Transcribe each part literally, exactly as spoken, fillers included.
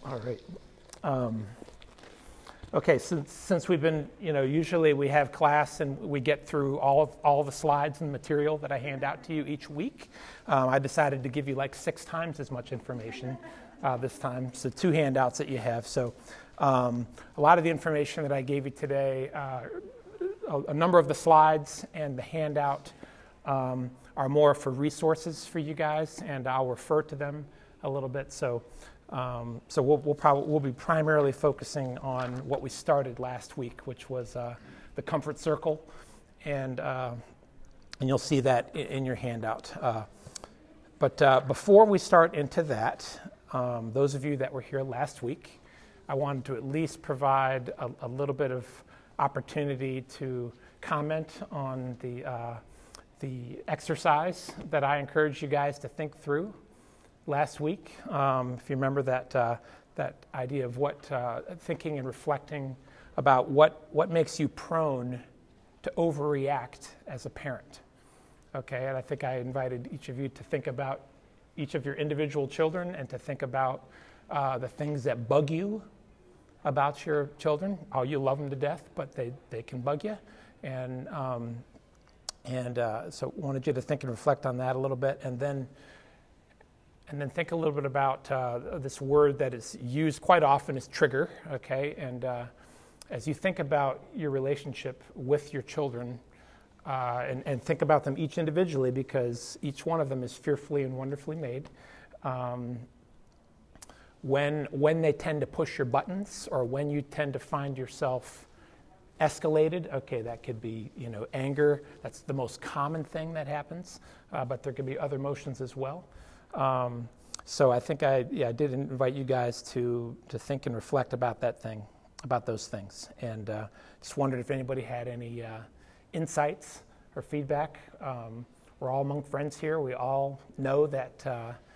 All right. Um, okay, since since we've been, you know, usually we have class and we get through all of, all the slides and material that I hand out to you each week. Um, I decided to give you like six times as much information uh, this time. So two handouts that you have. So um, a lot of the information that I gave you today, uh, a, a number of the slides and the handout um, are more for resources for you guys, and I'll refer to them a little bit. So. Um, so we'll, we'll probably we'll be primarily focusing on what we started last week, which was uh, the comfort circle, and uh, and you'll see that in, in your handout. Uh, but uh, before we start into that, um, those of you that were here last week, I wanted to at least provide a, a little bit of opportunity to comment on the uh, the exercise that I encourage you guys to think through last week. Um, if you remember that uh, that idea of what uh, thinking and reflecting about what what makes you prone to overreact as a parent. Okay, and I think I invited each of you to think about each of your individual children and to think about uh, the things that bug you about your children. Oh, you love them to death, but they, they can bug you. And um, and uh, so wanted you to think and reflect on that a little bit, and then And then think a little bit about uh, this word that is used quite often as trigger, okay? And uh, as you think about your relationship with your children, uh, and, and think about them each individually, because each one of them is fearfully and wonderfully made. Um, when when they tend to push your buttons, or when you tend to find yourself escalated, okay, that could be, you know, anger. That's the most common thing that happens, uh, but there could be other emotions as well. Um, so I think I, yeah, I did invite you guys to to think and reflect about that thing, about those things, and uh, just wondered if anybody had any uh, insights or feedback. Um, we're all among friends here. We all know that uh,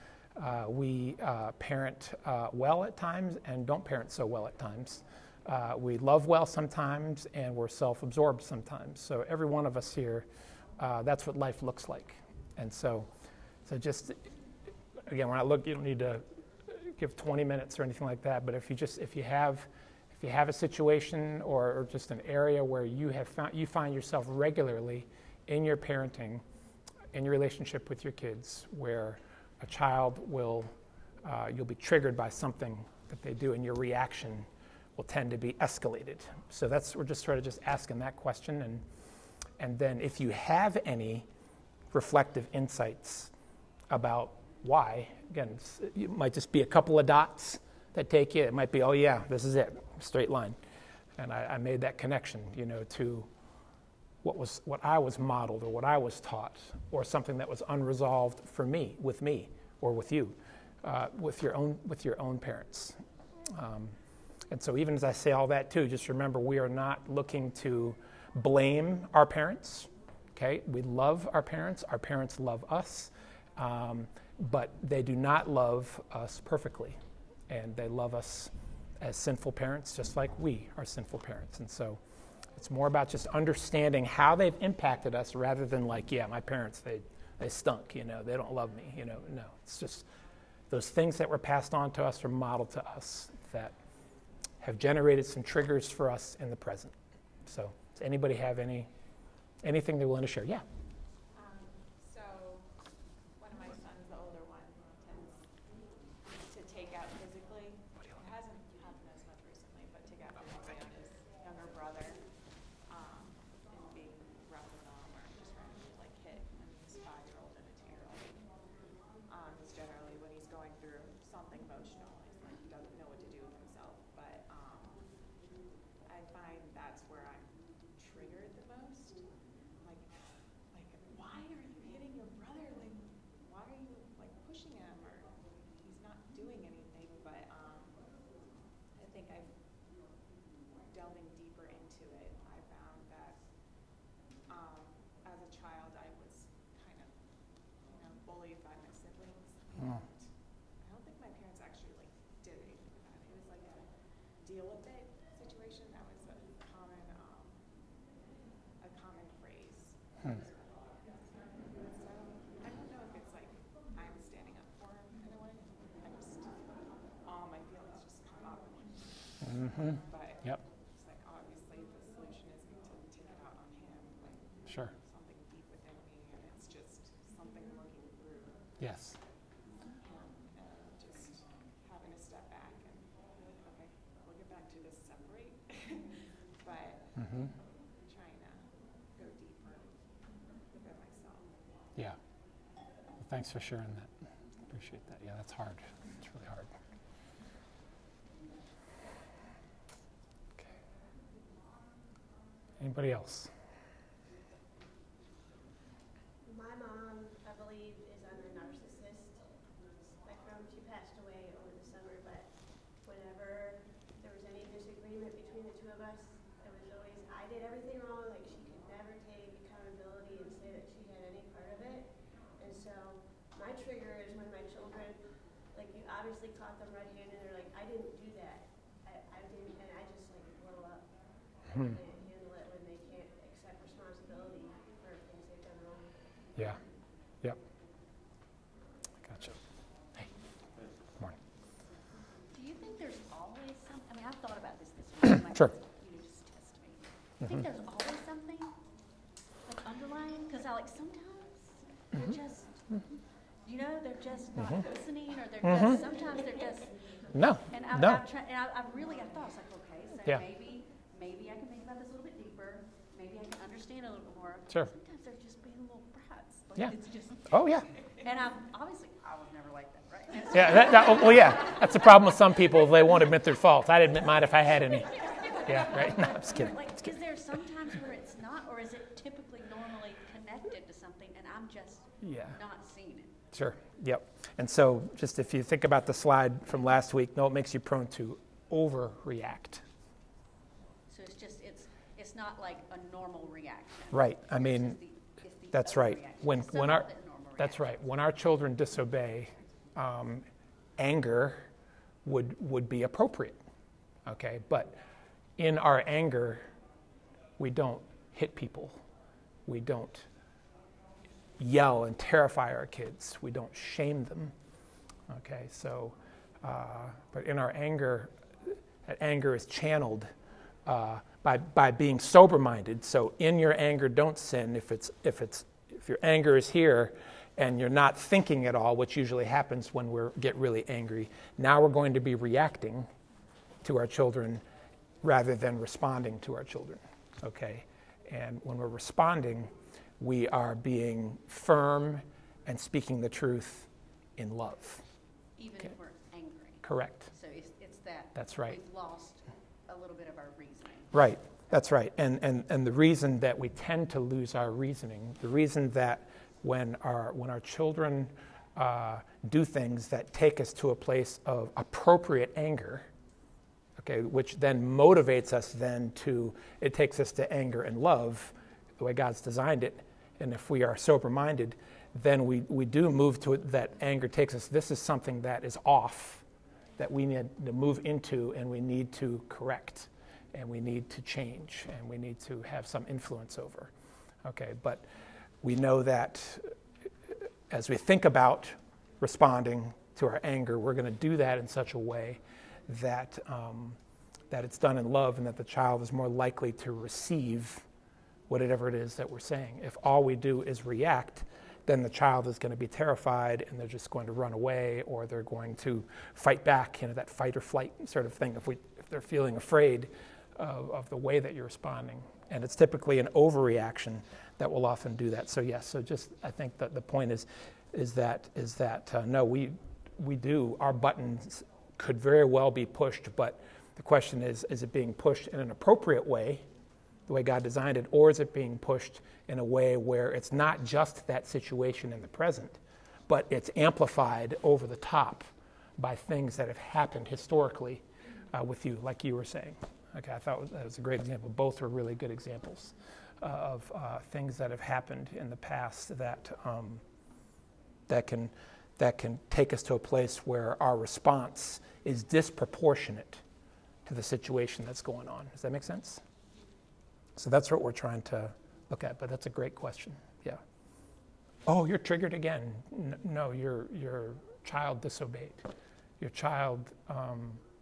uh, we uh, parent uh, well at times and don't parent so well at times. Uh, we love well sometimes, and we're self-absorbed sometimes. So every one of us here, uh, that's what life looks like, and so so just. Again, when I look, you don't need to give twenty minutes or anything like that. But if you just, if you have, if you have a situation or, or just an area where you have found, you find yourself regularly in your parenting, in your relationship with your kids, where a child will, uh, you'll be triggered by something that they do, and your reaction will tend to be escalated. So that's, we're just sort of just asking that question, and and then if you have any reflective insights about why, again, it might just be a couple of dots that take you. It might be, oh yeah, this is it, straight line. And I, I made that connection, you know, to what was what I was modeled or what I was taught, or something that was unresolved for me, with me, or with you, uh, with your own with your own parents. Um, and so even as I say all that too, just remember we are not looking to blame our parents. Okay, we love our parents. Our parents love us. Um, But they do not love us perfectly, and they love us as sinful parents, just like we are sinful parents. And so it's more about just understanding how they've impacted us, rather than like, yeah, my parents, they, they stunk, you know, they don't love me, you know. No, it's just those things that were passed on to us or modeled to us that have generated some triggers for us in the present. So does anybody have any anything they're willing to share? Yeah. Deal with it situation. That was a common, um, a common phrase. Hmm. So I don't know if it's like I'm standing up for him in a way. I just, all my feelings just Mm-hmm. But Yep. it's like obviously the solution isn't to take it out on him, like Sure. something deep within me, and it's just something working through Yes. him, and just having to step back and be like, okay, we'll get back to this separate, but Mm-hmm. trying to go deeper within myself. Yeah. Well, thanks for sharing that. Appreciate that. Yeah, that's hard. It's really hard. Okay. Anybody else? My mom, I believe, is on the narcissist spectrum. She passed away over the summer, but whenever there was any disagreement between the two of us, it was always, I did everything wrong, like she could never take accountability and say that she had any part of it. And so my trigger is when my children, like you obviously caught them red-handed, and they're like, I didn't do that. I, I didn't, and I just like blow up. Hmm. I can't handle it when they can't accept responsibility for things they've done wrong. Yeah. Yep. Gotcha. Hey. Morning. Do you think there's always some, I mean, I've thought about this this week. Like, Sure. You know, just test me. I think there's always something like underlying, because I like sometimes they're just, you know, they're just not listening, or they're just, sometimes they're just, No. and I've, no. I've tried, and I, I really, I thought, I was like, okay, so Yeah. maybe, maybe I can think about this a little bit deeper, maybe I can understand a little bit more. Sure. Sometimes they're just being little brats. Like, Yeah. it's just, Oh, yeah. and I'm, obviously, I was never like that, right? And so- Yeah. That, that, well, yeah. That's the problem with some people. They won't admit their faults. I'd admit mine if I had any. Yeah. Right. No, I'm just kidding. Like, is there sometimes where it's not, or is it typically normally connected to something, and I'm just Yeah. not seeing it? Sure. Yep. And so, just if you think about the slide from last week, no, it makes you prone to overreact. So it's just, it's it's not like a normal reaction. Right. I It's mean, just the- it's the that's other right. reaction. When Some when of our it normal that's reaction. right. When our children disobey, um, anger would would be appropriate. Okay, but in our anger, we don't hit people. We don't yell and terrify our kids. We don't shame them. Okay, so, uh, but in our anger, that anger is channeled uh, by by being sober-minded. So, in your anger, don't sin. If it's if it's if your anger is here, and you're not thinking at all, which usually happens when we get really angry. Now we're going to be reacting to our children rather than responding to our children. Okay, and when we're responding, we are being firm and speaking the truth in love. Even Okay. if we're angry. Correct. So it's, it's that. That's right. We've lost a little bit of our reasoning. Right. That's right. And and and the reason that we tend to lose our reasoning, the reason that when our when our children uh, do things that take us to a place of appropriate anger, okay, which then motivates us then to, it takes us to anger and love, the way God's designed it. And if we are sober-minded, then we, we do move to it, that anger takes us, this is something that is off, that we need to move into and we need to correct, and we need to change, and we need to have some influence over. Okay, but we know that as we think about responding to our anger, we're going to do that in such a way that um, that it's done in love, and that the child is more likely to receive whatever it is that we're saying. If all we do is react, then the child is going to be terrified, and they're just going to run away, or they're going to fight back, you know, that fight or flight sort of thing, if we if they're feeling afraid of, of the way that you're responding. And it's typically an overreaction that will often do that. So yes, so just I think that the point is is that is that uh, no, we we do, our buttons could very well be pushed, but the question is, is it being pushed in an appropriate way, the way God designed it, or is it being pushed in a way where it's not just that situation in the present, but it's amplified over the top by things that have happened historically uh, with you, like you were saying. Okay, I thought that was a great example. Both were really good examples uh, of uh, things that have happened in the past that um, that can that can take us to a place where our response is disproportionate to the situation that's going on. Does that make sense? So that's what we're trying to look at. But that's a great question. Yeah. Oh, you're triggered again. N- no, your your child disobeyed. Your child um,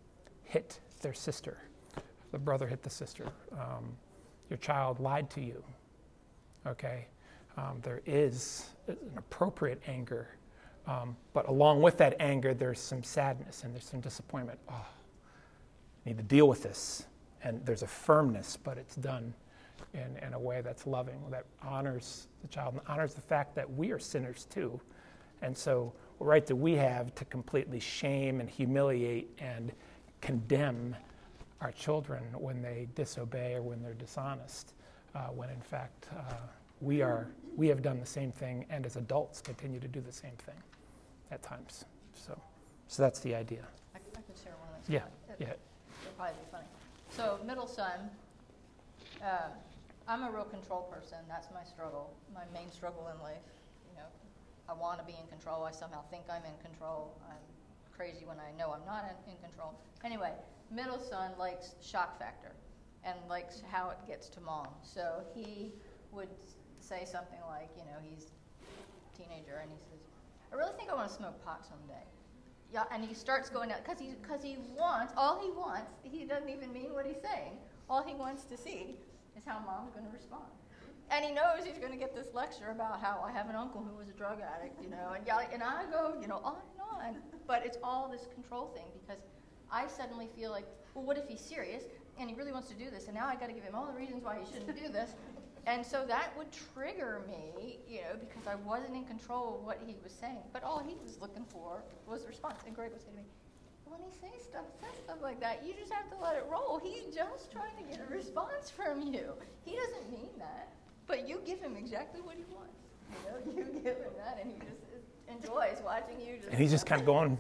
hit their sister, the brother hit the sister, um, your child lied to you, okay? Um, there is an appropriate anger, um, but along with that anger, there's some sadness and there's some disappointment. Oh, I need to deal with this. And there's a firmness, but it's done in, in a way that's loving, that honors the child and honors the fact that we are sinners too. And so what right do we have to completely shame and humiliate and condemn our children when they disobey or when they're dishonest, uh, when in fact uh, we are we have done the same thing, and as adults continue to do the same thing at times. So, so that's the idea. I, I could share one of those. Yeah, It, yeah. It'll probably be funny. So, middle son, uh, I'm a real control person. That's my struggle, my main struggle in life. You know, I want to be in control. I somehow think I'm in control. I'm crazy when I know I'm not in, in control. Anyway, middle son likes shock factor and likes how it gets to mom. So he would say something like, you know, he's a teenager and he says, I really think I want to smoke pot someday. Yeah, and he starts going out because he because he wants all he wants. He doesn't even mean what he's saying. All he wants to see is how mom's going to respond. And he knows he's going to get this lecture about how I have an uncle who was a drug addict, you know, and yeah, and I go, you know, on and on. But it's all this control thing because I suddenly feel like, well, what if he's serious and he really wants to do this, and now I got to give him all the reasons why he shouldn't do this. And so that would trigger me, you know, because I wasn't in control of what he was saying. But all he was looking for was a response. And Greg would say to me, when he says stuff, says stuff like that, you just have to let it roll. He's just trying to get a response from you. He doesn't mean that, but you give him exactly what he wants. You know, you give him that, and he just enjoys watching you. Just and he's just kind of going,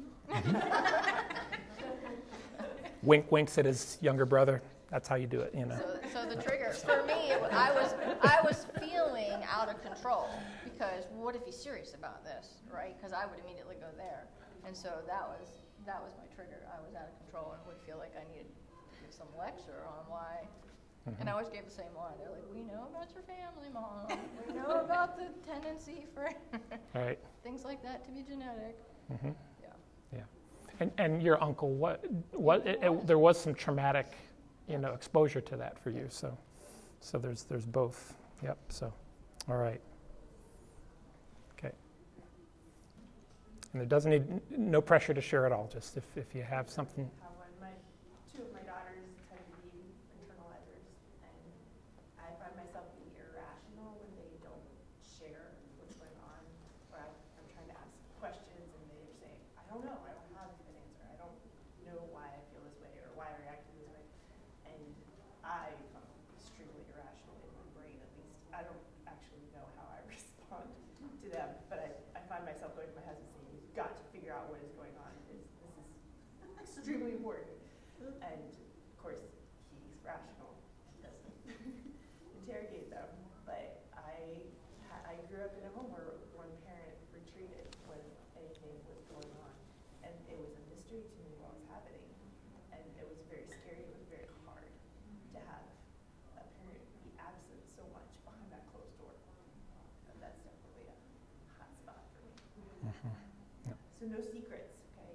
wink, winks at his younger brother. That's how you do it, you know. So, so the trigger for me, I was I was feeling out of control because what if he's serious about this, right? Because I would immediately go there, and so that was that was my trigger. I was out of control and would feel like I needed to give some lecture on why. Mm-hmm. And I always gave the same line. They're like, "We know about your family, Mom. We know about the tendency for right. things like that to be genetic." Mm-hmm. Yeah. Yeah. And and your uncle, what what it, it, there was some traumatic, you know, exposure to that for you. So, so there's there's both. Yep. So, all right. Okay. And it doesn't need no pressure to share at all. Just if, if you have something. Uh, when my two of my daughters tend to be internalizers, and I find myself being irrational when they don't share what's going on. Or I, I'm trying to ask questions, and they're saying, "I don't know. I don't have an answer. I don't know why I feel this way or why I reacted this way." And I become extremely irrational in my brain, at least. I don't actually know how I respond to them, but I, I find myself going to my husband saying, "You've got to figure out what is going on. This, this is extremely important." And of course, he's rational. He doesn't interrogate them. But I, I grew up in a home where one parent retreated when anything was going on. And it was a mystery to me what was happening. And it was very scary. It was very hard to have a parent be absent so much behind that closed door. And that's definitely a hot spot for me. Mm-hmm. Yep. So no secrets, okay?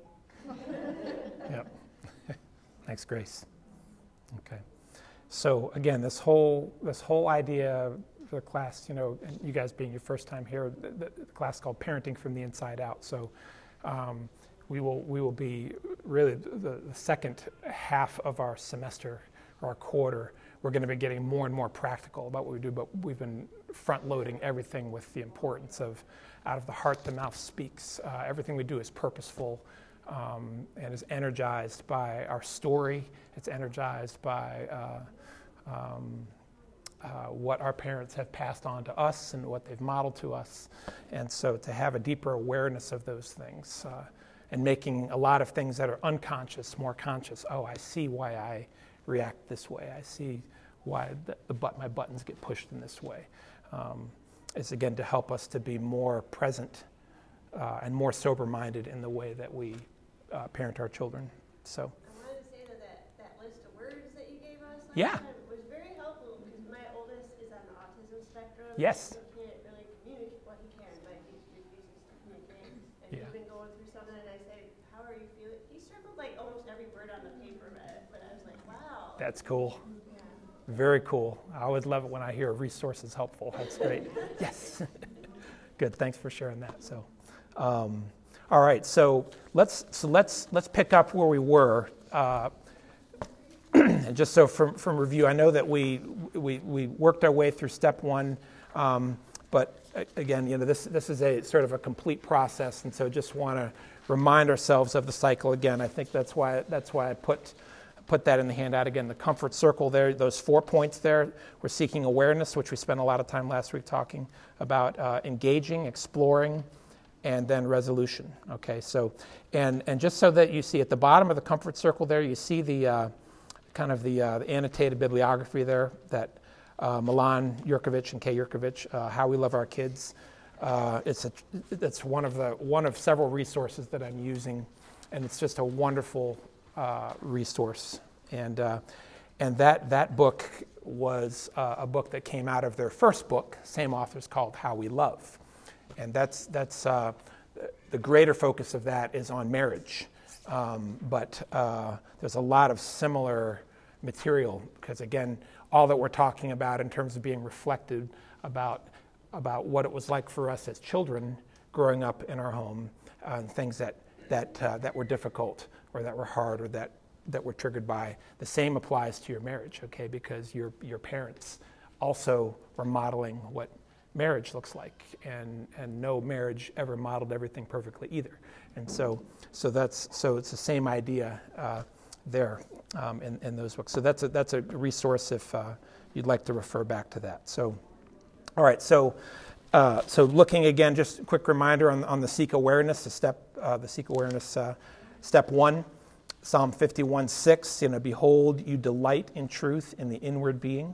Yep. Thanks, Grace. Okay. So again, this whole this whole idea for the class, you know, and you guys being your first time here, the, the, the class is called Parenting from the Inside Out. So um, we will we will be really the, the second half of our semester or our quarter. We're going to be getting more and more practical about what we do, but we've been front loading everything with the importance of out of the heart the mouth speaks. Uh, everything we do is purposeful. Um, and is energized by our story. It's energized by uh, um, uh, what our parents have passed on to us and what they've modeled to us. And so to have a deeper awareness of those things uh, and making a lot of things that are unconscious more conscious. Oh, I see why I react this way. I see why the, the but my buttons get pushed in this way. Um, is again to help us to be more present uh, and more sober-minded in the way that we Uh, parent our children. So. I wanted to say that that, that list of words that you gave us last Yeah. time was very helpful because my oldest is on the autism spectrum. Yes. He can't really communicate. Well, he can, but he refuses to communicate. And Yeah. he's been going through something, and I say, "How are you feeling?" He circled like almost every word on the page. That's cool. Very cool. I always love it when I hear a resource is helpful. That's great. Yes. Good. Thanks for sharing that. So, um, all right. So let's so let's let's pick up where we were. Uh, and just so from from review, I know that we we we worked our way through step one, um, but again, you know, this this is a sort of a complete process, and so just want to remind ourselves of the cycle again. I think that's why that's why I put. Put that in the handout again, the comfort circle there, those four points there. We're seeking awareness, which we spent a lot of time last week talking about, uh, engaging, exploring, and then resolution. Okay, so, and and just so that you see at the bottom of the comfort circle there, you see the uh, kind of the, uh, the annotated bibliography there that uh, Milan Jurkovic and Kay Jurkovic, uh, How We Love Our Kids. Uh, it's a, it's one of the one of several resources that I'm using, and it's just a wonderful Uh, resource, and uh, and that that book was uh, a book that came out of their first book, same authors, called How We Love, and that's that's uh, the greater focus of that is on marriage, um, but uh, there's a lot of similar material because again, all that we're talking about in terms of being reflected about about what it was like for us as children growing up in our home, uh, and things that that uh, that were difficult, or that were hard, or that, that were triggered by. The same applies to your marriage, okay? Because your your parents also were modeling what marriage looks like, and and no marriage ever modeled everything perfectly either. And so so that's so it's the same idea uh, there um, in in those books. So that's a that's a resource if uh, you'd like to refer back to that. So all right, so. Uh, so looking again, just a quick reminder on, on the Seek Awareness, the step, uh, the Seek Awareness, uh, step one, Psalm fifty-one six, you know, behold, you delight in truth in the inward being.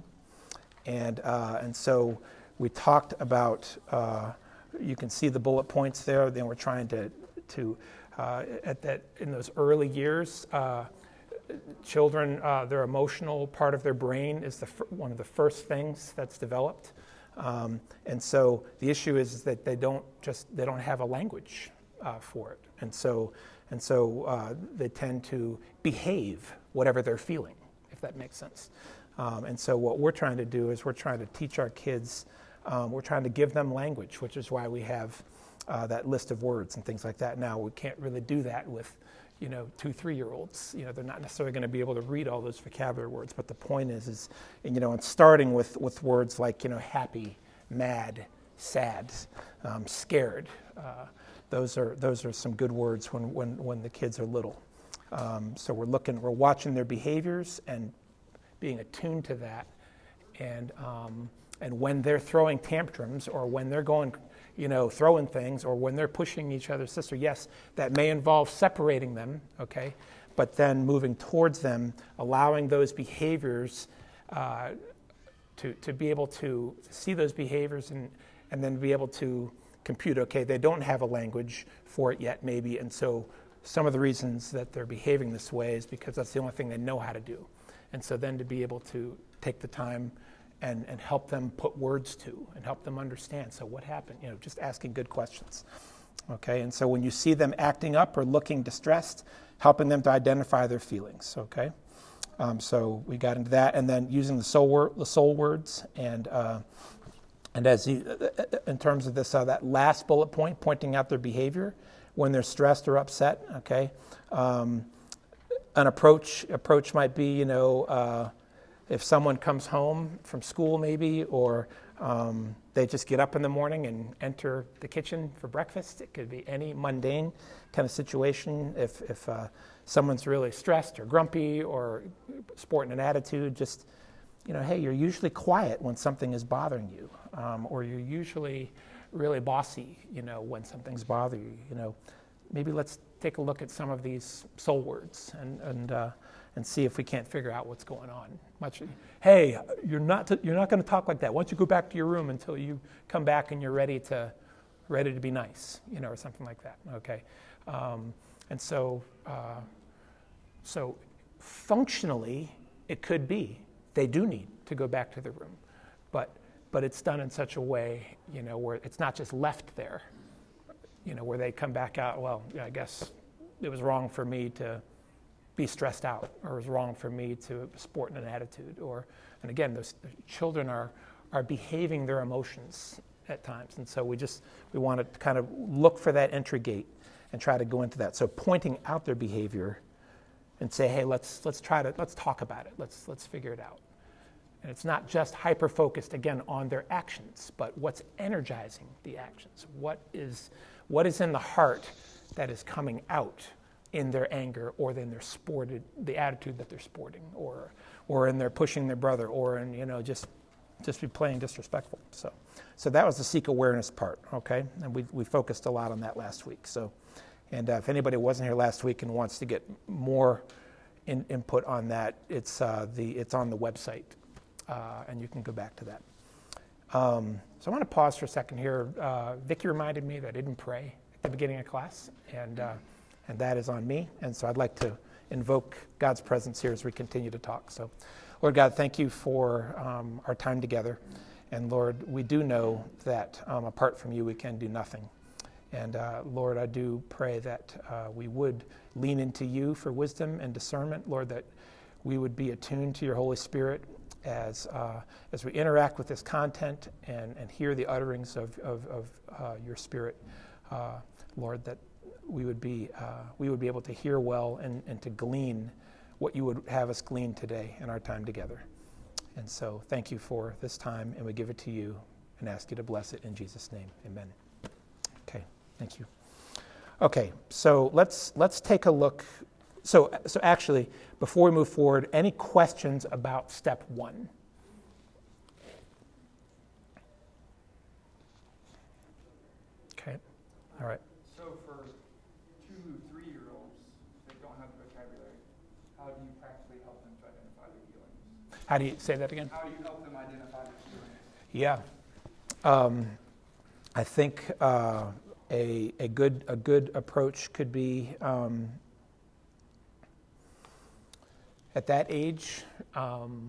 And uh, and so we talked about, uh, you can see the bullet points there, then we're trying to, to uh, at that, in those early years, uh, children, uh, their emotional part of their brain is the f- one of the first things that's developed. Um, and so the issue is, is that they don't just they don't have a language uh, for it, and so and so uh, they tend to behave whatever they're feeling, if that makes sense. Um, and so what we're trying to do is we're trying to teach our kids, um, we're trying to give them language, which is why we have uh, that list of words and things like that. Now we can't really do that with, you know, two, three-year-olds. You know, they're not necessarily going to be able to read all those vocabulary words. But the point is, is you know, and starting with, with words like, you know, happy, mad, sad, um, scared. Uh, those are those are some good words when when, when the kids are little. Um, so we're looking, we're watching their behaviors and being attuned to that. And um, and when they're throwing tantrums, or when they're going, you know, throwing things, or when they're pushing each other's sister, yes, that may involve separating them, okay, but then moving towards them, allowing those behaviors uh, to to be able to see those behaviors and and then be able to compute, okay, they don't have a language for it yet, maybe, and so some of the reasons that they're behaving this way is because that's the only thing they know how to do. And so then to be able to take the time and, and help them put words to and help them understand. So what happened? You know, just asking good questions. Okay, and so when you see them acting up or looking distressed, helping them to identify their feelings. Okay, um, so we got into that, and then using the soul word, the soul words, and uh, and as you, in terms of this, uh, that last bullet point, pointing out their behavior when they're stressed or upset. Okay, um, an approach approach might be, you know, uh, if someone comes home from school, maybe, or um, they just get up in the morning and enter the kitchen for breakfast. It could be any mundane kind of situation. If if uh, someone's really stressed or grumpy or sporting an attitude, just, you know, hey, you're usually quiet when something is bothering you, um, or you're usually really bossy, you know, when something's bothering you. You know, maybe let's take a look at some of these soul words and and uh, and see if we can't figure out what's going on. Much, hey, you're not to, you're not going to talk like that. Why don't you go back to your room until you come back and you're ready to ready to be nice, you know, or something like that. Okay, um, and so uh, so functionally, it could be they do need to go back to the room, but but it's done in such a way, you know, where it's not just left there, you know, where they come back out. Well, yeah, I guess it was wrong for me to be stressed out, or it's wrong for me to sport in an attitude. Or, and again, those children are are behaving their emotions at times, and so we just we want to kind of look for that entry gate and try to go into that. So pointing out their behavior and say, hey, let's let's try to let's talk about it. Let's let's figure it out. And it's not just hyper focused again on their actions, but what's energizing the actions. What is what is in the heart that is coming out in their anger, or in their sported the attitude that they're sporting, or or in their pushing their brother, or in you know just just be playing disrespectful. So so that was the seek awareness part, okay? And we we focused a lot on that last week. So and uh, if anybody wasn't here last week and wants to get more in, input on that, it's uh, the it's on the website, uh, and you can go back to that. Um, so I want to pause for a second here. Uh, Vicki reminded me that I didn't pray at the beginning of class, and uh, and that is on me. And so I'd like to invoke God's presence here as we continue to talk. So, Lord God, thank you for um, our time together. And Lord, we do know that um, apart from you, we can do nothing. And uh, Lord, I do pray that uh, we would lean into you for wisdom and discernment. Lord, that we would be attuned to your Holy Spirit as uh, as we interact with this content and, and hear the utterings of, of, of uh, your Spirit. Uh, Lord, that we would be uh, we would be able to hear well and, and to glean what you would have us glean today in our time together. And so thank you for this time, and we give it to you and ask you to bless it in Jesus' name. Amen. Okay, thank you. Okay, so let's let's take a look. So so actually, before we move forward, any questions about step one? Okay, all right. So for two, three-year-olds that don't have the vocabulary, how do you practically help them to identify their feelings? How do you say that again? How do you help them identify their feelings? Yeah, um, I think uh, a a good a good approach could be um, at that age. Um,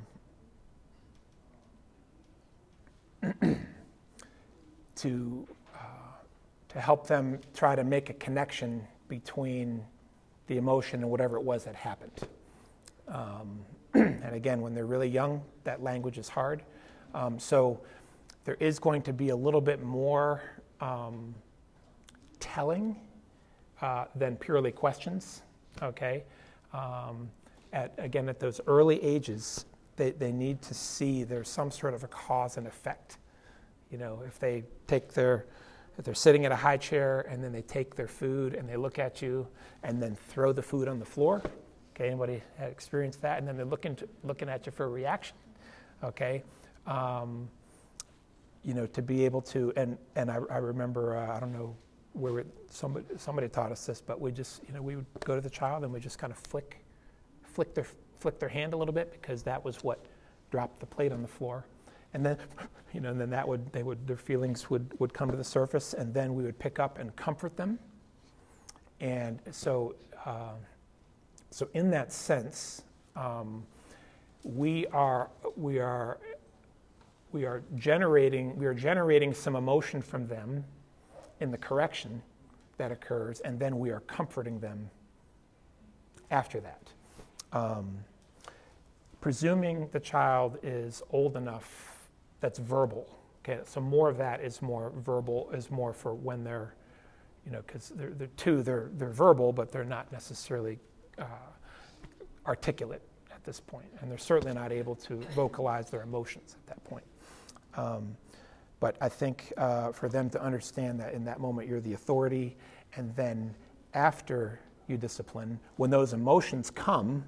to uh, to help them try to make a connection between the emotion and whatever it was that happened. Um, and again, when they're really young, that language is hard. Um, so there is going to be a little bit more um, telling uh, than purely questions, okay? Um, at, again, at those early ages, they, they need to see there's some sort of a cause and effect. You know, if they take their, if they're sitting at a high chair and then they take their food and they look at you and then throw the food on the floor. Okay, anybody had experienced that? And then they're looking to, looking at you for a reaction. Okay, um, you know, to be able to, and and I, I remember, uh, I don't know where it, somebody somebody taught us this, but we just, you know, we would go to the child and we just kind of flick, flick their flick their hand a little bit, because that was what dropped the plate on the floor. And then, you know, and then that would, they would, their feelings would, would come to the surface, and then we would pick up and comfort them. And so, uh, so in that sense, um, we are, we are, we are generating, we are generating some emotion from them in the correction that occurs, and then we are comforting them after that. Um, presuming the child is old enough that's verbal. Okay, so more of that is more verbal, is more for when they're, you know, because they're, they're two, they're they're verbal, but they're not necessarily uh, articulate at this point, and they're certainly not able to vocalize their emotions at that point. Um, but I think uh, for them to understand that in that moment you're the authority, and then after you discipline, when those emotions come,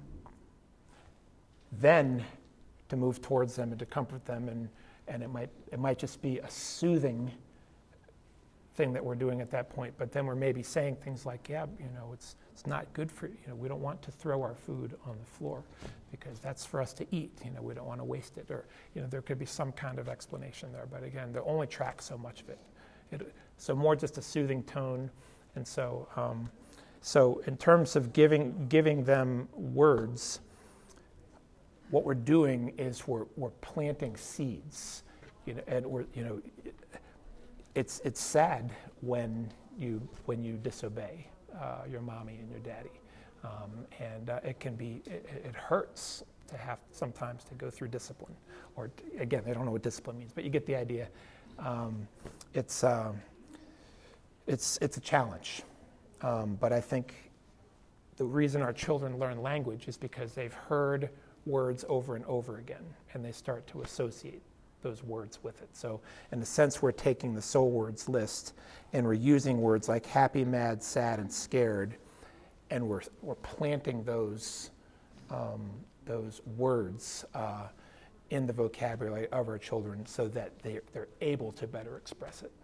then to move towards them and to comfort them, and and it might it might just be a soothing thing that we're doing at that point. But then we're maybe saying things like, yeah, you know, it's it's not good for, you know, we don't want to throw our food on the floor because that's for us to eat. You know, we don't want to waste it, or you know, there could be some kind of explanation there. But again, they only track so much of it. it so more just a soothing tone, and so um, so in terms of giving giving them words, what we're doing is we're we're planting seeds, you know, and we're you know, it's it's sad when you when you disobey uh, your mommy and your daddy, Um, and uh, it can be, it, it hurts to have sometimes to go through discipline. Or t- again, they don't know what discipline means, but you get the idea. Um, it's, um, it's, it's a challenge. Um, but I think the reason our children learn language is because they've heard words over and over again, and they start to associate those words with it. So in a sense, we're taking the soul words list and we're using words like happy, mad, sad, and scared, and we're we're planting those um, those words uh, in the vocabulary of our children so that they they're able to better express it.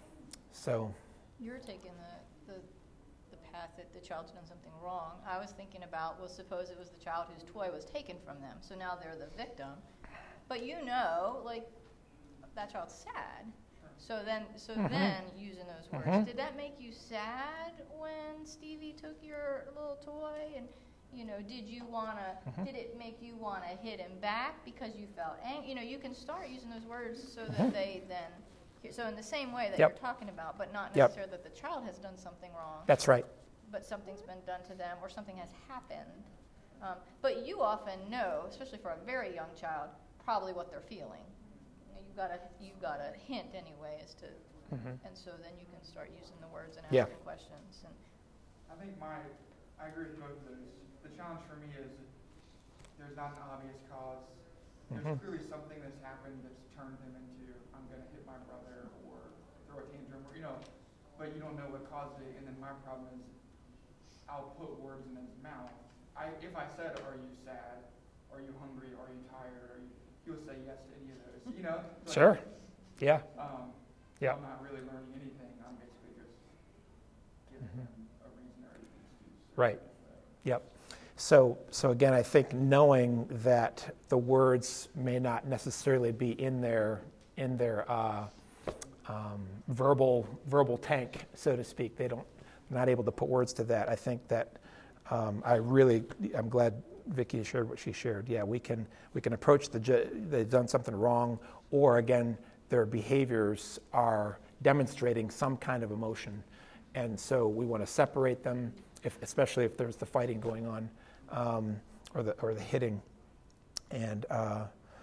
So You're taking the, the the path that the child's done something wrong. I was thinking about, well, suppose it was the child whose toy was taken from them, so now they're the victim. But you know, like, that child's sad. So then, so Mhm. then, using those words, Mhm. did that make you sad when Stevie took your little toy? And, you know, did you wanna? Mhm. Did it make you wanna hit him back because you felt angry? You know, you can start using those words so that Mhm. they then. So in the same way that Yep. you're talking about, but not Yep. necessarily that the child has done something wrong, that's right. but something's been done to them or something has happened. Um, but you often know, especially for a very young child, probably what they're feeling. You know, you've got a you've got a hint anyway as to, Mhm. and so then you can start using the words and Yeah. asking questions. And I think my, I agree with both of those. The challenge for me is there's not an obvious cause. There's Mhm. clearly something that's happened that's turned him into, I'm going to hit my brother or throw a tantrum, or, you know, but you don't know what caused it. And then my problem is I'll put words in his mouth. I, if I said, are you sad? Are you hungry? Are you tired? Are you, he would say yes to any of those, you know? Like, Sure. Yeah. Um, Yeah. I'm not really learning anything. I'm basically just giving Mhm. him a reason or an excuse. Right. Yep. So, so again, I think knowing that the words may not necessarily be in their in their uh, um, verbal verbal tank, so to speak, they don't not able to put words to that. I think that um, I really I'm glad Vicki shared what she shared. Yeah, we can we can approach the ju- they've done something wrong, or again their behaviors are demonstrating some kind of emotion, and so we want to separate them, if, especially if there's the fighting going on. Um, or the or the hitting, and uh,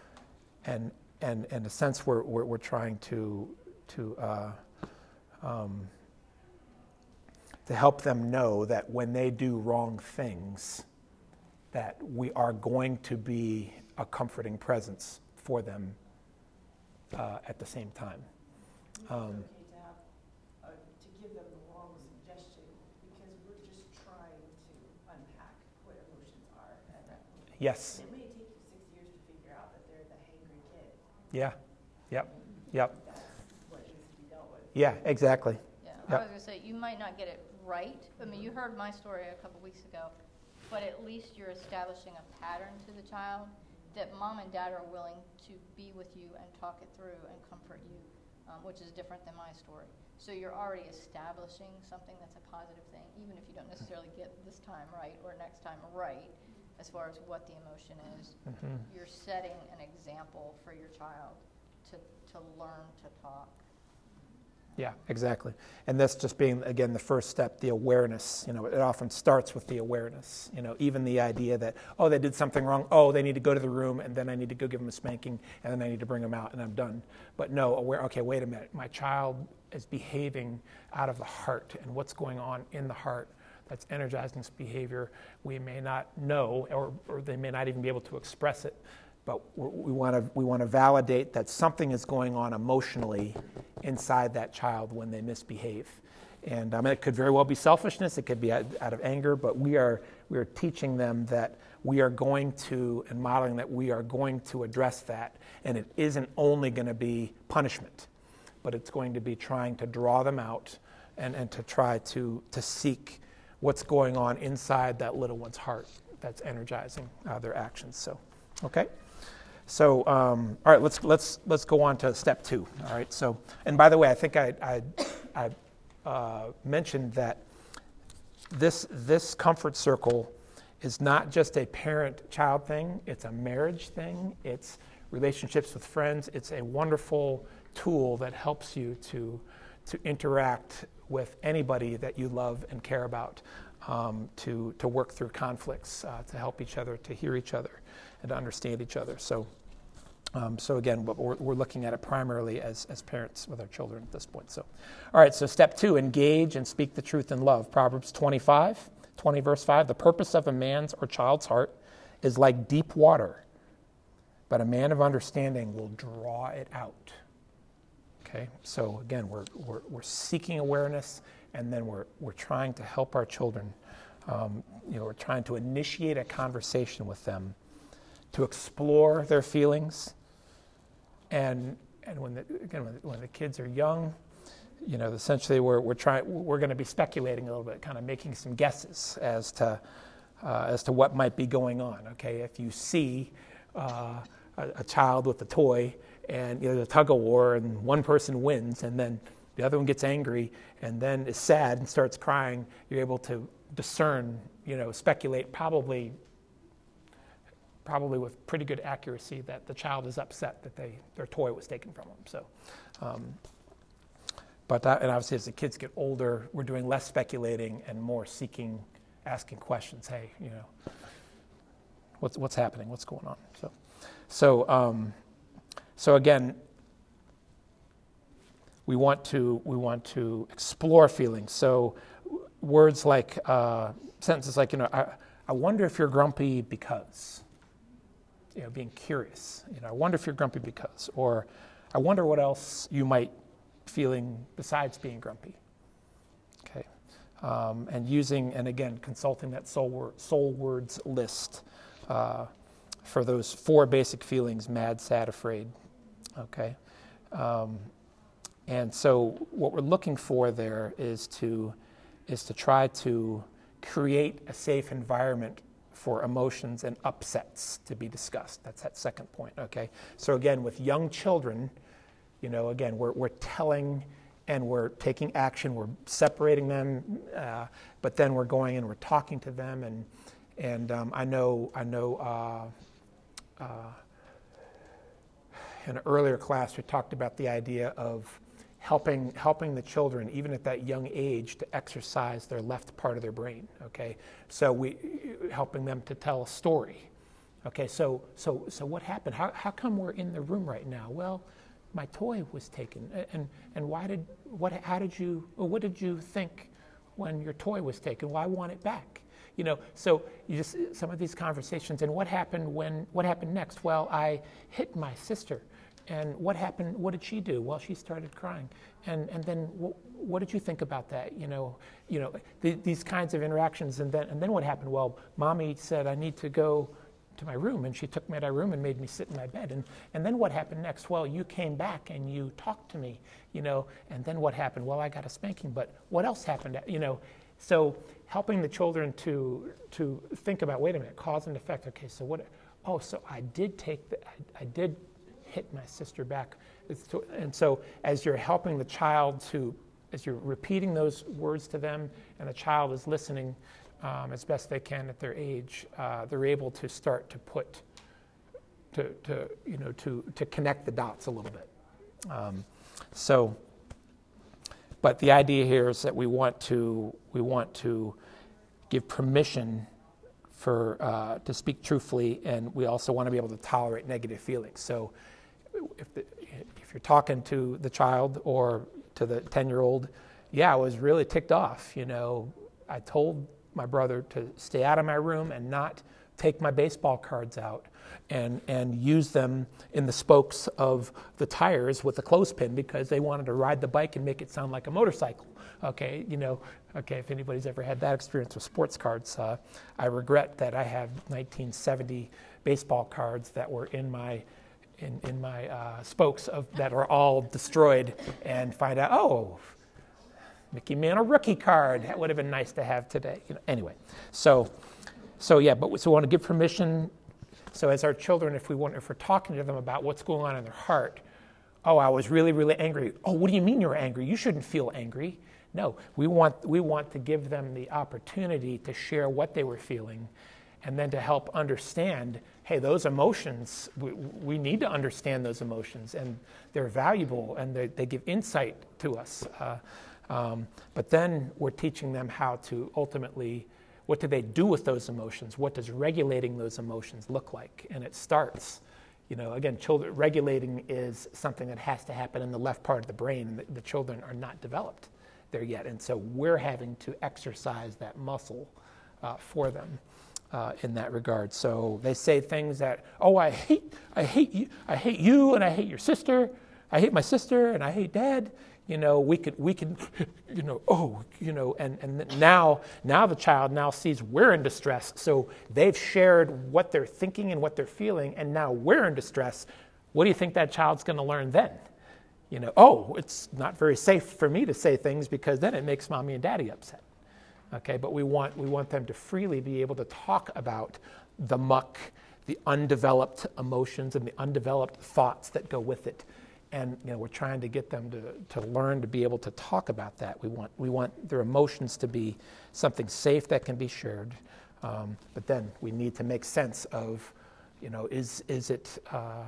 and and in a sense we're we're, we're trying to to uh, um, to help them know that when they do wrong things, that we are going to be a comforting presence for them uh, at the same time. Um, It's okay to have, uh, to give them the wrong suggestion, because we're just trying to unpack what emotions are at that point. yes. It may take you six years to figure out that they're the hangry kid. Yeah. Yep. Yep. That's what needs to be dealt with. Yeah. Exactly. yeah, Yep. I was gonna say you might not get it right. I mean, you heard my story a couple weeks ago, but at least you're establishing a pattern to the child that mom and dad are willing to be with you and talk it through and comfort you, um, which is different than my story. So you're already establishing something that's a positive thing, even if you don't necessarily get this time right or next time right, as far as what the emotion is. Mhm. You're setting an example for your child to, to learn to talk. Yeah, exactly. And that's just being, again, the first step, the awareness. You know, it often starts with the awareness. You know, even the idea that, oh, they did something wrong. Oh, they need to go to the room, and then I need to go give them a spanking, and then I need to bring them out, and I'm done. But no, aware, okay, wait a minute. My child is behaving out of the heart, and what's going on in the heart that's energizing this behavior, we may not know, or, or they may not even be able to express it. But we want to we want to validate that something is going on emotionally inside that child when they misbehave, and I mean, it could very well be selfishness. It could be out, out of anger. But we are we are teaching them that we are going to and modeling that we are going to address that, and it isn't only going to be punishment, but it's going to be trying to draw them out and, and to try to to seek what's going on inside that little one's heart that's energizing uh, their actions. So, okay. So, um, all right, let's let's let's go on to step two. All right. So, and by the way, I think I I, I uh, mentioned that this this comfort circle is not just a parent-child thing. It's a marriage thing. It's relationships with friends. It's a wonderful tool that helps you to to interact with anybody that you love and care about. um, to, to work through conflicts, uh, to help each other, to hear each other, and to understand each other. So, um, so again, we're, we're looking at it primarily as, as parents with our children at this point. So, all right, so step two, engage and speak the truth in love. Proverbs twenty-five, twenty verse five, the purpose of a man's or child's heart is like deep water, but a man of understanding will draw it out. Okay, so again, we're, we're, we're seeking awareness, and then we're, we're trying to help our children. Um, you know, we're trying to initiate a conversation with them, to explore their feelings. And and when the, again, when the, when the kids are young, you know, essentially we're we're trying we're going to be speculating a little bit, kind of making some guesses as to uh, as to what might be going on. Okay, if you see uh, a, a child with a toy, and you know, the tug of war, and one person wins, and then the other one gets angry, and then is sad and starts crying, you're able to discern, you know, speculate probably, probably with pretty good accuracy that the child is upset that they their toy was taken from them. So, um, but that, and obviously as the kids get older, we're doing less speculating and more seeking, asking questions. Hey, you know, what's what's happening? What's going on? So, so. Um, So again, we want to we want to explore feelings. So words like uh, sentences like, you know, I, I wonder if you're grumpy because, you know, being curious. You know, I wonder if you're grumpy because, or I wonder what else you might feeling besides being grumpy. Okay, um, and using and again consulting that soul word, soul words list uh, for those four basic feelings: mad, sad, afraid. Okay, um, and so what we're looking for there is to is to try to create a safe environment for emotions and upsets to be discussed. That's that second point. Okay, so again, with young children, you know, again, we're we're telling and we're taking action. We're separating them, uh, but then we're going and we're talking to them. And and um, I know I know. Uh, uh, In an earlier class, we talked about the idea of helping helping the children, even at that young age, to exercise their left part of their brain. Okay, so we helping them to tell a story. Okay, so so so what happened? How how come we're in the room right now? Well, my toy was taken, and and why did what? How did you? What did you think when your toy was taken? Well, I want it back. You know, so you just some of these conversations. And what happened when? What happened next? Well, I hit my sister. And what happened? What did she do? Well, she started crying. And and then wh- what did you think about that? You know, you know th- these kinds of interactions. And then and then what happened? Well, mommy said I need to go to my room, and she took me to my room and made me sit in my bed. And and then what happened next? Well, you came back and you talked to me. You know, and then what happened? Well, I got a spanking. But what else happened? You know, so helping the children to to think about, wait a minute, cause and effect. Okay, so what? Oh, so I did take the I, I did. hit my sister back. To, and so as you're helping the child to, as you're repeating those words to them, and the child is listening um, as best they can at their age, uh, they're able to start to put, to, to you know, to, to connect the dots a little bit. Um, so, but the idea here is that we want to, we want to give permission for, uh, to speak truthfully, and we also want to be able to tolerate negative feelings. So, If, the, if you're talking to the child or to the ten-year-old, yeah, I was really ticked off. You know, I told my brother to stay out of my room and not take my baseball cards out and and use them in the spokes of the tires with a clothespin because they wanted to ride the bike and make it sound like a motorcycle. Okay, you know, okay, if anybody's ever had that experience with sports cards, uh, I regret that I have nineteen seventy baseball cards that were in my in, in my uh, spokes of that are all destroyed, and find out, oh, Mickey Mantle rookie card. That would have been nice to have today. You know, anyway, so so yeah, but so we want to give permission. So as our children, if we want, if we're talking to them about what's going on in their heart, oh, I was really, really angry. Oh, what do you mean you were angry? You shouldn't feel angry. No, we want we want to give them the opportunity to share what they were feeling, and then to help understand, hey, those emotions, we, we need to understand those emotions, and they're valuable, and they, they give insight to us. Uh, Um, but then we're teaching them how to ultimately, what do they do with those emotions? What does regulating those emotions look like? And it starts, you know, again, children, regulating is something that has to happen in the left part of the brain. And the, the children are not developed there yet. And so we're having to exercise that muscle uh, for them. Uh, in that regard. So they say things that, oh, I hate, I hate you, I hate you, and I hate your sister, I hate my sister, and I hate Dad. You know, we could, we could, you know, oh, you know, and and now, now the child now sees we're in distress. So they've shared what they're thinking and what they're feeling, and now we're in distress. What do you think that child's going to learn then? You know, oh, it's not very safe for me to say things because then it makes mommy and daddy upset. Okay, but we want we want them to freely be able to talk about the muck, the undeveloped emotions and the undeveloped thoughts that go with it. And you know, we're trying to get them to, to learn to be able to talk about that. We want we want their emotions to be something safe that can be shared. Um, but then we need to make sense of, you know, is is it uh,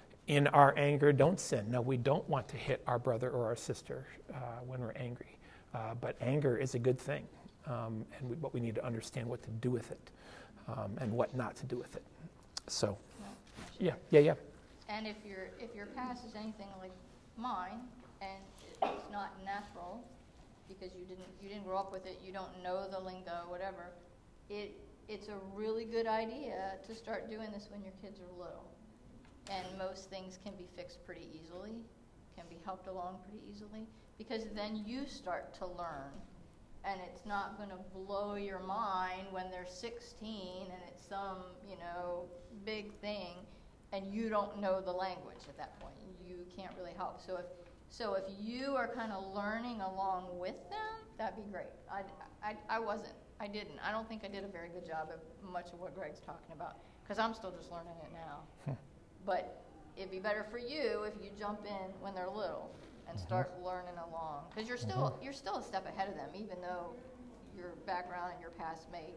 in our anger, don't sin. No, we don't want to hit our brother or our sister uh, when we're angry. Uh, but anger is a good thing. Um, and we, but we need to understand what to do with it um, and what not to do with it. So, yeah, yeah, yeah. And if your if your past is anything like mine, and it's not natural because you didn't you didn't grow up with it, you don't know the lingo, whatever. It it's a really good idea to start doing this when your kids are little, and most things can be fixed pretty easily, can be helped along pretty easily, because then you start to learn. And it's not going to blow your mind when they're sixteen and it's some, you know, big thing, and you don't know the language at that point. You can't really help. So if so, if you are kind of learning along with them, that'd be great. I, I, I wasn't. I didn't. I don't think I did a very good job of much of what Greg's talking about, because I'm still just learning it now. But it'd be better for you if you jump in when they're little and start learning along, because you're still mm-hmm. you're still a step ahead of them, even though your background and your past may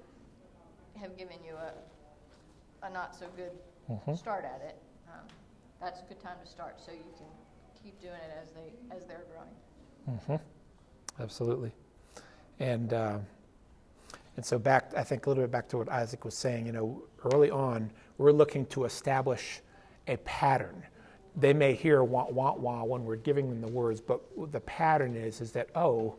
have given you a a not so good mm-hmm. start at it. Um, that's a good time to start, so you can keep doing it as they as they're growing. Mm-hmm. Absolutely, and uh, and so back, I think a little bit back to what Isaac was saying. You know, early on, we're looking to establish a pattern. They may hear wah, wah, wah when we're giving them the words, but the pattern is, is that, oh,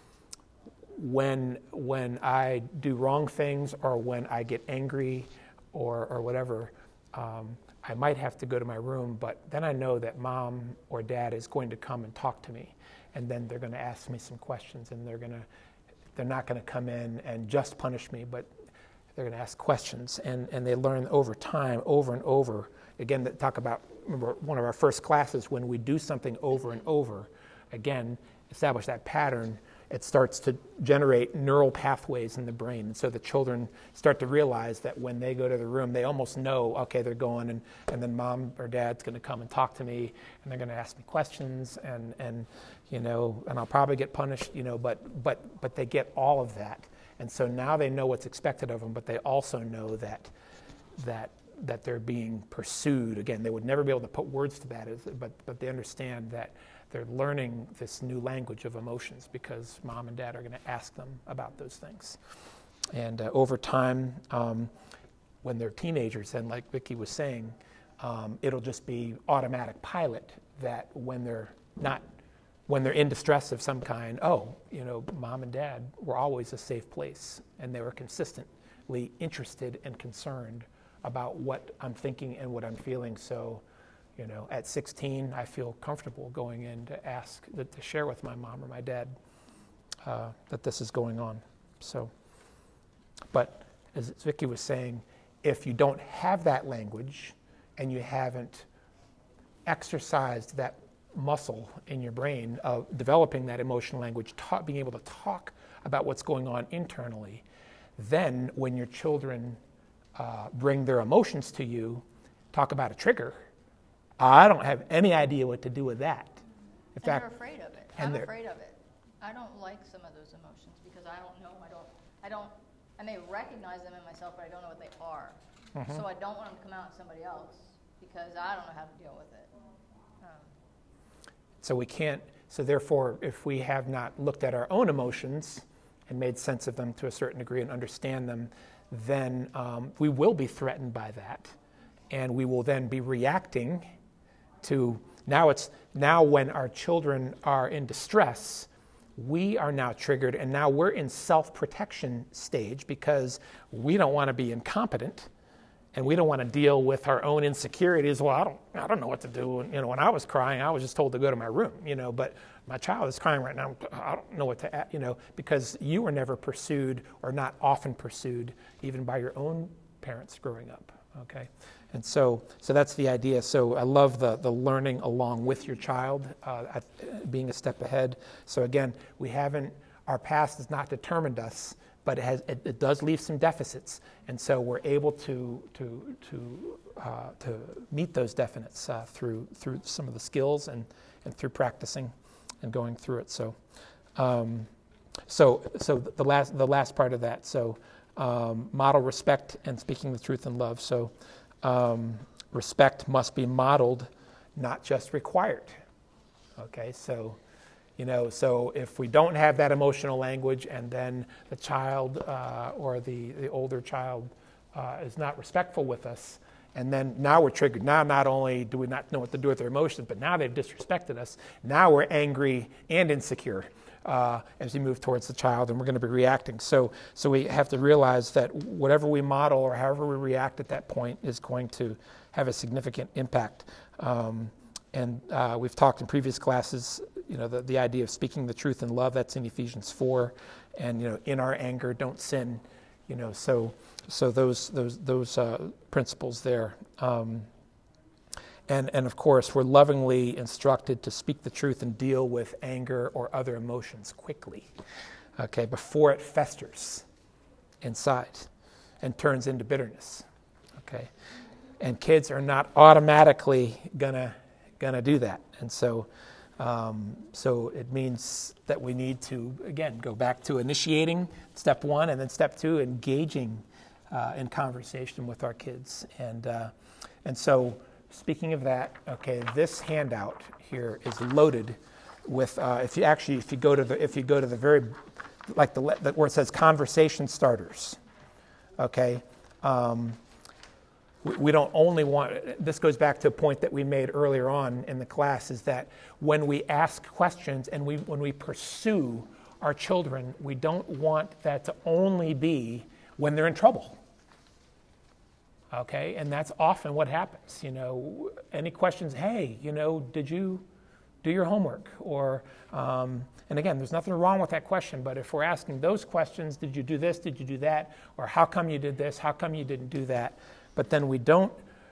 when when I do wrong things or when I get angry or, or whatever, um, I might have to go to my room, but then I know that mom or dad is going to come and talk to me, and then they're going to ask me some questions, and they're going to, they're not going to come in and just punish me, but they're going to ask questions, and, and they learn over time, over and over. Again, that talk about, remember, one of our first classes, when we do something over and over, again, establish that pattern, it starts to generate neural pathways in the brain. And so the children start to realize that when they go to the room, they almost know, okay, they're going, and, and then mom or dad's going to come and talk to me, and they're going to ask me questions, and, and you know, and I'll probably get punished, you know, but but but they get all of that. And so now they know what's expected of them, but they also know that that that they're being pursued. Again, they would never be able to put words to that, but but they understand that they're learning this new language of emotions because mom and dad are going to ask them about those things. And uh, over time, um, when they're teenagers, and like Vicki was saying, um, it'll just be automatic pilot that when they're not, when they're in distress of some kind, oh, you know, mom and dad were always a safe place, and they were consistently interested and concerned about what I'm thinking and what I'm feeling. So, you know, at sixteen, I feel comfortable going in to ask, to, to share with my mom or my dad uh, that this is going on. So, but as Vicki was saying, if you don't have that language and you haven't exercised that muscle in your brain of developing that emotional language, ta- being able to talk about what's going on internally, then when your children uh, bring their emotions to you, talk about a trigger, I don't have any idea what to do with that. In and fact, they're afraid of it. And I'm afraid of it. I don't like some of those emotions because I don't know. I don't. I don't. I may recognize them in myself, but I don't know what they are. Mm-hmm. So I don't want them to come out in somebody else because I don't know how to deal with it. Um, So we can't, so therefore, if we have not looked at our own emotions and made sense of them to a certain degree and understand them, then um, we will be threatened by that. And we will then be reacting to, now it's, now when our children are in distress, we are now triggered, and now we're in self-protection stage because we don't want to be incompetent, and we don't want to deal with our own insecurities. Well, I don't, I don't know what to do. You know, when I was crying, I was just told to go to my room. You know, but my child is crying right now. I don't know what to, you know, because you were never pursued or not often pursued, even by your own parents growing up. Okay, and so, so that's the idea. So I love the the learning along with your child, uh, at, being a step ahead. So again, we haven't. Our past has not determined us, but it has. It, it does leave some deficits, and so we're able to to to uh, to meet those deficits uh, through through some of the skills and and through practicing and going through it. So, um, so so the last the last part of that. So. Um, model respect and speaking the truth in love. So um, respect must be modeled, not just required. Okay, so, you know, so if we don't have that emotional language and then the child uh, or the, the older child uh, is not respectful with us, and then now we're triggered. Now not only do we not know what to do with their emotions, but now they've disrespected us. Now we're angry and insecure. Uh, as we move towards the child, and we're going to be reacting. So so we have to realize that whatever we model or however we react at that point is going to have a significant impact. Um, and uh, we've talked in previous classes, you know, the, the idea of speaking the truth in love, that's in Ephesians four. And, you know, in our anger, don't sin. You know, so so those those those uh, principles there. Um, And, and of course, we're lovingly instructed to speak the truth and deal with anger or other emotions quickly, okay, before it festers inside and turns into bitterness, okay? And kids are not automatically gonna gonna do that, and so um, so it means that we need to again go back to initiating step one, and then step two, engaging uh, in conversation with our kids, and uh, and so. Speaking of that, okay, this handout here is loaded with. Uh, if you actually, if you go to the, if you go to the very, like the, the where it says conversation starters, okay, um, we, we don't only want. This goes back to a point that we made earlier on in the class, is that when we ask questions and we when we pursue our children, we don't want that to only be when they're in trouble. Okay, and that's often what happens. You know, any questions? Hey, you know, did you do your homework? Or, um, and again, there's nothing wrong with that question. But if we're asking those questions, did you do this? Did you do that? Or how come you did this? How come you didn't do that? But then we don't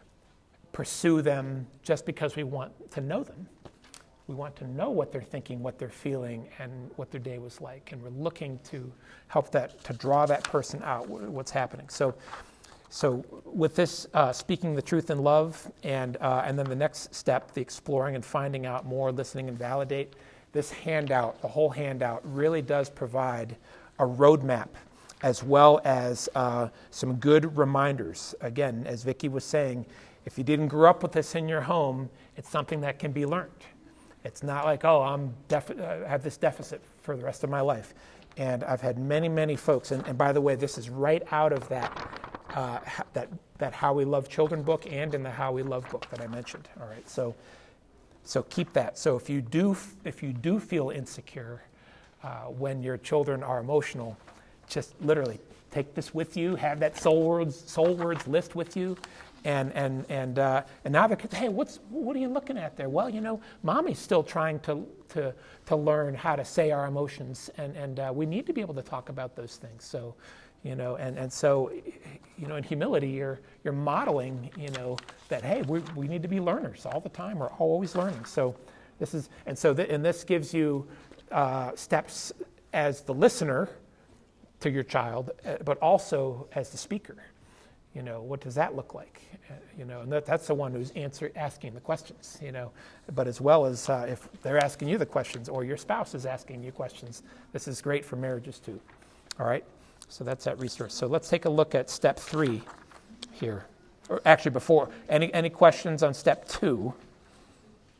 pursue them just because we want to know them. We want to know what they're thinking, what they're feeling, and what their day was like. And we're looking to help that, to draw that person out, what's happening. So. So with this, uh, speaking the truth in love, and uh, and then the next step, the exploring and finding out more, listening and validate, this handout, the whole handout, really does provide a roadmap as well as uh, some good reminders. Again, as Vicki was saying, if you didn't grow up with this in your home, it's something that can be learned. It's not like, oh, I'm def- uh, have this deficit for the rest of my life. And I've had many, many folks, and, and by the way, this is right out of that Uh, that that How We Love Children book and in the How We Love book that I mentioned. All right, so so keep that. So if you do if you do feel insecure uh, when your children are emotional, just literally take this with you. Have that soul words soul words list with you, and and and uh, and now they're, hey, what's what are you looking at there? Well, you know, mommy's still trying to to to learn how to say our emotions, and and uh, we need to be able to talk about those things. So. You know, and, and so, you know, in humility, you're you're modeling, you know, that, hey, we we need to be learners all the time. We're always learning. So this is, and so, th- and this gives you uh, steps as the listener to your child, uh, but also as the speaker. You know, what does that look like? Uh, you know, and that, that's the one who's answer, asking the questions, you know, but as well as uh, if they're asking you the questions or your spouse is asking you questions, this is great for marriages too. All right. So that's that resource. So let's take a look at step three here. Or actually before, any any questions on step two?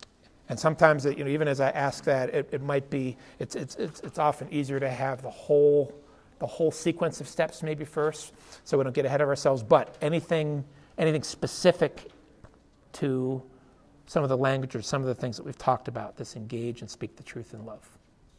And sometimes, you know, even as I ask that, it, it might be, it's, it's, it's, it's often easier to have the whole, the whole sequence of steps maybe first, so we don't get ahead of ourselves. But anything, anything specific to some of the language or some of the things that we've talked about, this engage and speak the truth in love.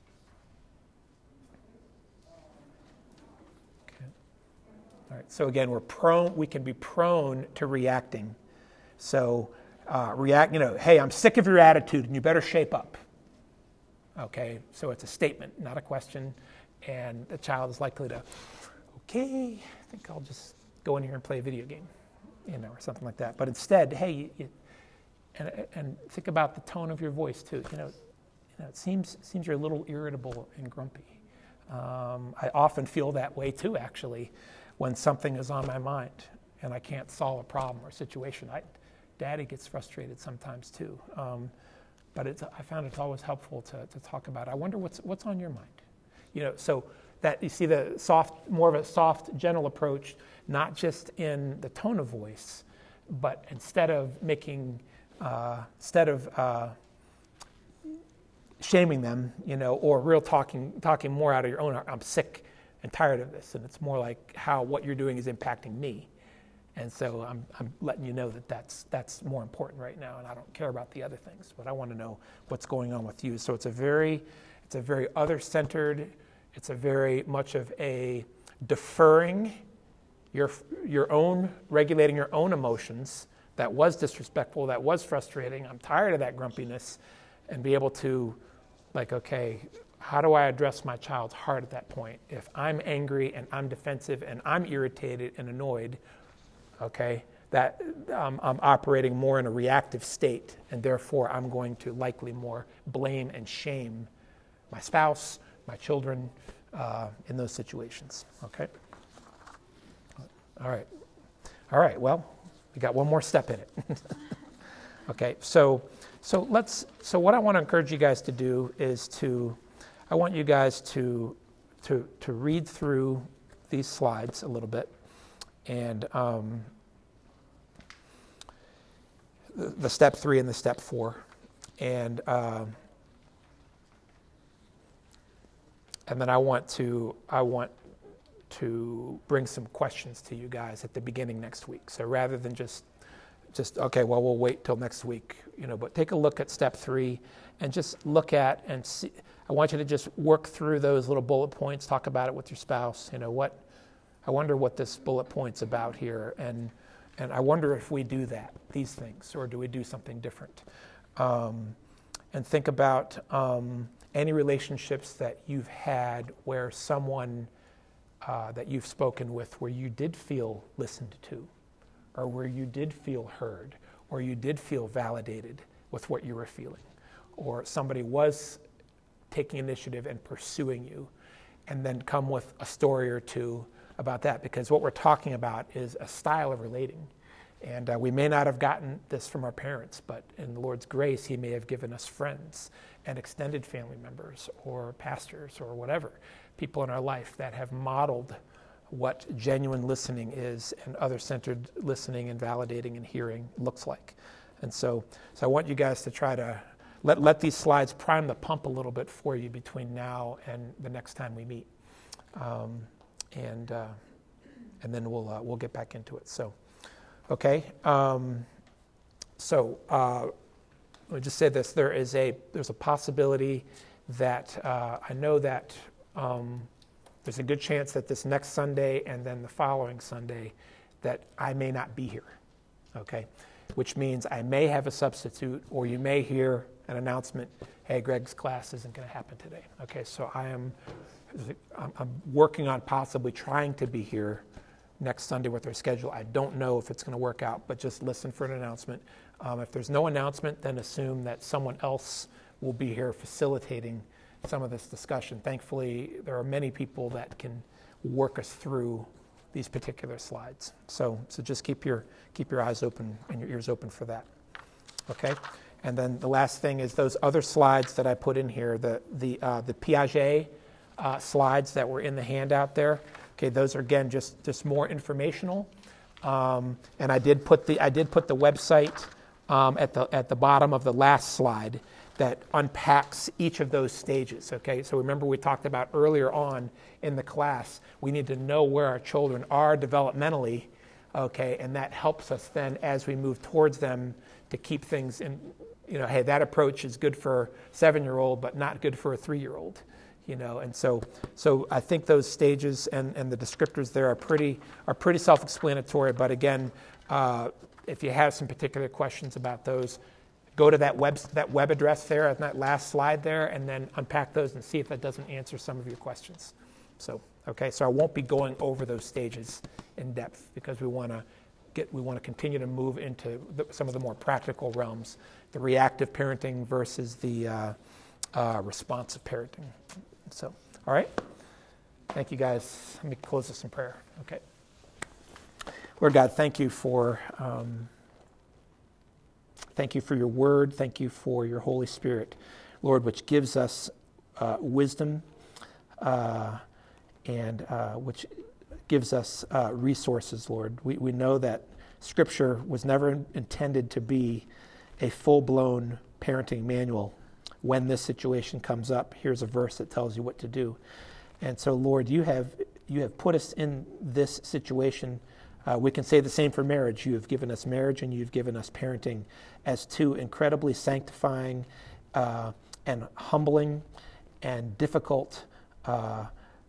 Okay. All right. So again, we're prone. We can be prone to reacting. So uh, react. You know, hey, I'm sick of your attitude, and you better shape up. Okay. So it's a statement, not a question, and the child is likely to, okay, I think I'll just go in here and play a video game, you know, or something like that. But instead, hey, you, you, and and think about the tone of your voice too. You know, you know, it seems seems you're a little irritable and grumpy. Um, I often feel that way too, actually, when something is on my mind and I can't solve a problem or situation. I, Daddy gets frustrated sometimes too. Um, but it's, I found it's always helpful to to talk about it. I wonder what's what's on your mind. You know, so that you see the soft, more of a soft, gentle approach, not just in the tone of voice, but instead of making, uh, instead of uh, shaming them, you know, or real talking, talking more out of your own heart. I'm sick and tired of this, and it's more like how what you're doing is impacting me, and so I'm I'm letting you know that that's that's more important right now, and I don't care about the other things, but I want to know what's going on with you. So it's a very, it's a very other-centered. It's a very much of a deferring your your own, regulating your own emotions. That was disrespectful, that was frustrating. I'm tired of that grumpiness, and be able to, like, okay, how do I address my child's heart at that point? If I'm angry and I'm defensive and I'm irritated and annoyed, okay, that um, I'm operating more in a reactive state, and therefore I'm going to likely more blame and shame my spouse, my children, uh, in those situations, okay? All right. All right, well, we got one more step in it. Okay, so so let's, so what I want to encourage you guys to do is to, I want you guys to to to read through these slides a little bit, and um, the, the step three and the step four, and uh, And then I want to I want to bring some questions to you guys at the beginning next week. So rather than just just okay, well we'll wait till next week, you know, but take a look at step three and just look at and see. I want you to just work through those little bullet points, talk about it with your spouse. You know, what I wonder what this bullet point's about here, and and I wonder if we do that, these things, or do we do something different? Um, and think about um, any relationships that you've had where someone uh, that you've spoken with, where you did feel listened to, or where you did feel heard, or you did feel validated with what you were feeling, or somebody was taking initiative and pursuing you, and then come with a story or two about that, because what we're talking about is a style of relating. And uh, we may not have gotten this from our parents, but in the Lord's grace, He may have given us friends and extended family members or pastors or whatever, people in our life that have modeled what genuine listening is and other-centered listening and validating and hearing looks like. And so, so I want you guys to try to let, let these slides prime the pump a little bit for you between now and the next time we meet. Um, and uh, and then we'll uh, we'll get back into it. So. Okay, um, so uh, let me just say this: there is a there's a possibility that uh, I know that um, there's a good chance that this next Sunday and then the following Sunday that I may not be here. Okay, which means I may have a substitute, or you may hear an announcement: "Hey, Greg's class isn't going to happen today." Okay, so I am I'm, I'm working on possibly trying to be here next Sunday with their schedule. I don't know if it's going to work out, but just listen for an announcement. Um, if there's no announcement, then assume that someone else will be here facilitating some of this discussion. Thankfully, there are many people that can work us through these particular slides. So, so just keep your keep your eyes open and your ears open for that. Okay, and then the last thing is those other slides that I put in here, the the uh, the Piaget uh, slides that were in the handout there. Okay, those are again just, just more informational, um, and I did put the I did put the website um, at the at the bottom of the last slide, that unpacks each of those stages, okay? So remember we talked about earlier on in the class, we need to know where our children are developmentally, okay? And that helps us then as we move towards them to keep things in, you know, hey, that approach is good for a seven-year-old, but not good for a three-year-old, you know? And so so I think those stages and, and the descriptors there are pretty, are pretty self-explanatory, but again, uh, if you have some particular questions about those, go to that web that web address there on that last slide there, and then unpack those and see if that doesn't answer some of your questions. So, okay, so I won't be going over those stages in depth because we want to get we want to continue to move into the, some of the more practical realms, the reactive parenting versus the uh, uh, responsive parenting. So, all right, thank you guys. Let me close this in prayer. Okay, Lord God, thank you for. Um, Thank you for your word. Thank you for your Holy Spirit, Lord, which gives us uh, wisdom uh, and uh, which gives us uh, resources, Lord. We, we know that Scripture was never intended to be a full-blown parenting manual. When this situation comes up, here's a verse that tells you what to do. And so, Lord, you have you have put us in this situation. Uh, we can say the same for marriage. You have given us marriage and you've given us parenting as two incredibly sanctifying uh, and humbling and difficult uh,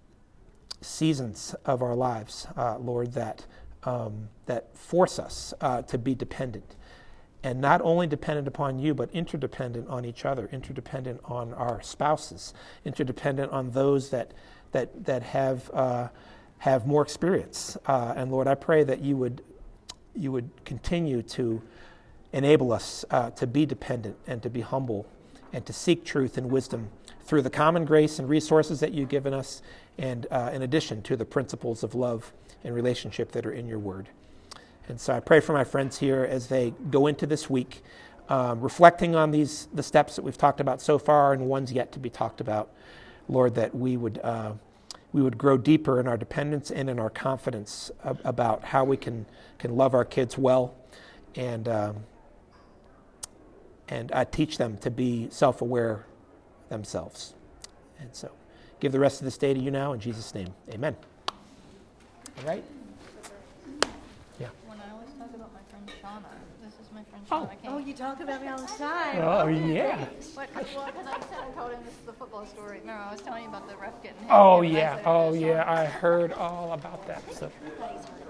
seasons of our lives, uh, Lord, that um, that force us uh, to be dependent. And not only dependent upon you, but interdependent on each other, interdependent on our spouses, interdependent on those that that that have uh, have more experience. Uh, and Lord, I pray that you would you would continue to enable us uh, to be dependent and to be humble and to seek truth and wisdom through the common grace and resources that you've given us, and uh, in addition to the principles of love and relationship that are in your word. And so I pray for my friends here as they go into this week, um, reflecting on these the steps that we've talked about so far and ones yet to be talked about, Lord, that we would uh, we would grow deeper in our dependence and in our confidence ab- about how we can can love our kids well, and um, and uh, teach them to be self-aware themselves. And so give the rest of this day to you now in Jesus' name. Amen. All right? Yeah. When I always talk about my friend Shauna, this is my friend Oh. Shauna. Oh, you talk about me all the time. Oh, yeah. What, well, because I said I told him this is the football story. Remember, I was telling you about the ref getting hit. Oh, and I yeah. said it Oh, was yeah. Shauna. I heard all about that. So. Everybody's heard